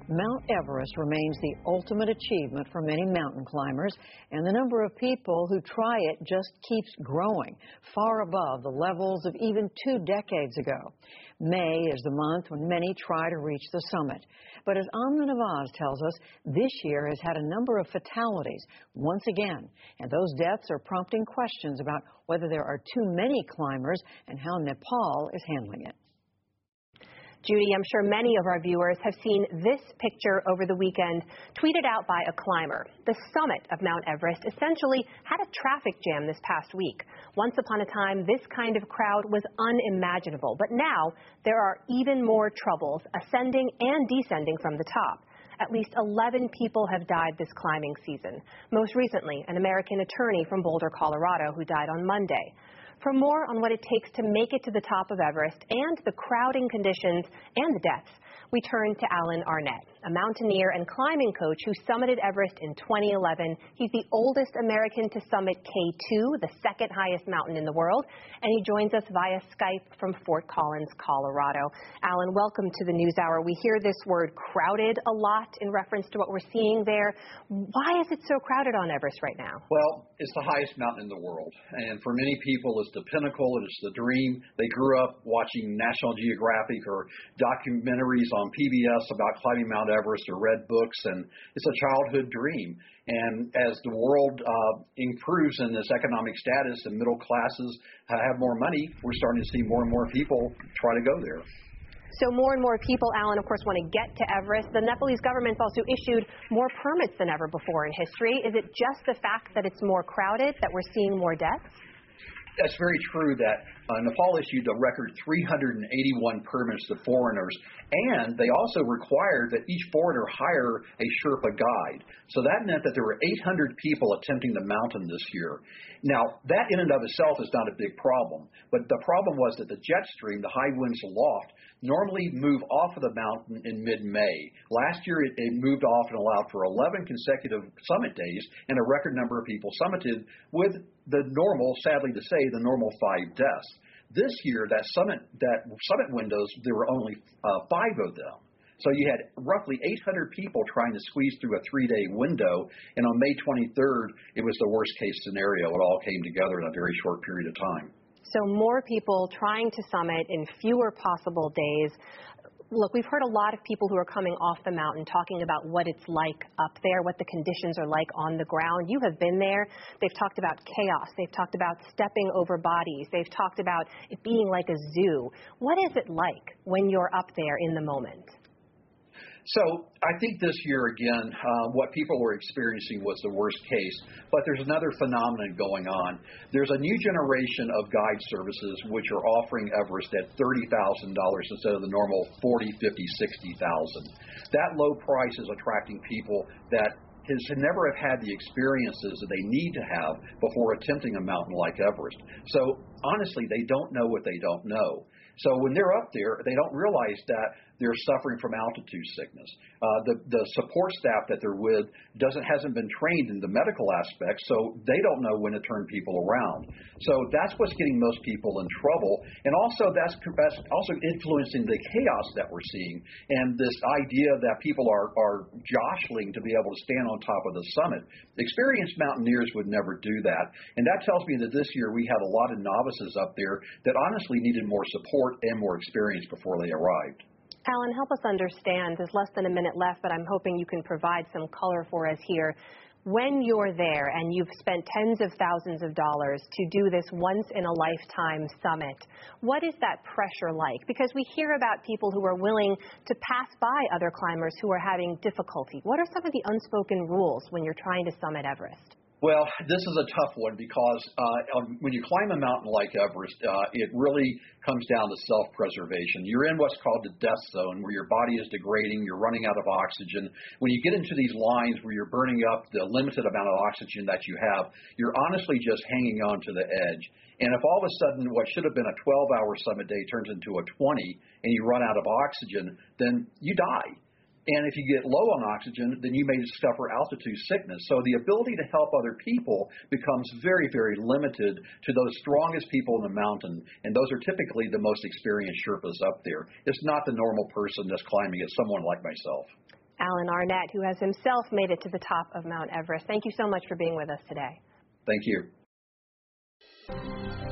Mount Everest remains the ultimate achievement for many mountain climbers, and the number of people who try it just keeps growing, far above the levels of even 2 decades ago. May is the month when many try to reach the summit. But as Amna Nawaz tells us, this year has had a number of fatalities once again, and those deaths are prompting questions about whether there are too many climbers and how Nepal is handling it. Judy, I'm sure many of our viewers have seen this picture over the weekend, tweeted out by a climber. The summit of Mount Everest essentially had a traffic jam this past week. Once upon a time, this kind of crowd was unimaginable, but now there are even more troubles ascending and descending from the top. At least 11 people have died this climbing season. Most recently, an American attorney from Boulder, Colorado, who died on Monday. For more on what it takes to make it to the top of Everest and the crowding conditions and the deaths, we turn to Alan Arnett, a mountaineer and climbing coach who summited Everest in 2011. He's the oldest American to summit K2, the second highest mountain in the world, and he joins us via Skype from Fort Collins, Colorado. Alan, welcome to the NewsHour. We hear this word crowded a lot in reference to what we're seeing there. Why is it so crowded on Everest right now? Well, it's the highest mountain in the world, and for many people it's the pinnacle, it's the dream. They grew up watching National Geographic or documentaries on PBS about climbing Mount Everest or read books, and it's a childhood dream. And as the world improves in this economic status and middle classes have more money, we're starting to see more and more people try to go there. So more and more people, Alan, of course, want to get to Everest. The Nepalese government's also issued more permits than ever before in history. Is it just the fact that it's more crowded that we're seeing more deaths? That's very true that Nepal issued a record 381 permits to foreigners, and they also required that each foreigner hire a Sherpa guide. So that meant that there were 800 people attempting the mountain this year. Now, that in and of itself is not a big problem, but the problem was that the jet stream, the high winds aloft, normally move off of the mountain in mid-May. Last year, it moved off and allowed for 11 consecutive summit days, and a record number of people summited with the normal, sadly to say, the normal 5 deaths. This year, that summit windows, there were only 5 of them. So you had roughly 800 people trying to squeeze through a 3-day window, and on May 23rd, it was the worst-case scenario. It all came together in a very short period of time. So more people trying to summit in fewer possible days. Look, we've heard a lot of people who are coming off the mountain talking about what it's like up there, what the conditions are like on the ground. You have been there. They've talked about chaos. They've talked about stepping over bodies. They've talked about it being like a zoo. What is it like when you're up there in the moment? So I think this year, again, what people were experiencing was the worst case, but there's another phenomenon going on. There's a new generation of guide services which are offering Everest at $30,000 instead of the normal $40,000, $50,000, $60,000. That low price is attracting people that never have had the experiences that they need to have before attempting a mountain like Everest. So honestly, they don't know what they don't know. So when they're up there, they don't realize that they're suffering from altitude sickness. The support staff that they're with hasn't been trained in the medical aspects, so they don't know when to turn people around. So that's what's getting most people in trouble, and also that's also influencing the chaos that we're seeing, and this idea that people are jostling to be able to stand on top of the summit. Experienced mountaineers would never do that, and that tells me that this year we had a lot of novices up there that honestly needed more support and more experience before they arrived. Alan, help us understand. There's less than a minute left, but I'm hoping you can provide some color for us here. When you're there and you've spent tens of thousands of dollars to do this once-in-a-lifetime summit, what is that pressure like? Because we hear about people who are willing to pass by other climbers who are having difficulty. What are some of the unspoken rules when you're trying to summit Everest? Well, this is a tough one because when you climb a mountain like Everest, it really comes down to self-preservation. You're in what's called the death zone, where your body is degrading, you're running out of oxygen. When you get into these lines where you're burning up the limited amount of oxygen that you have, you're honestly just hanging on to the edge. And if all of a sudden what should have been a 12-hour summit day turns into a 20 and you run out of oxygen, then you die. And if you get low on oxygen, then you may suffer altitude sickness. So the ability to help other people becomes very, very limited to those strongest people in the mountain. And those are typically the most experienced Sherpas up there. It's not the normal person that's climbing. It's someone like myself. Alan Arnett, who has himself made it to the top of Mount Everest. Thank you so much for being with us today. Thank you.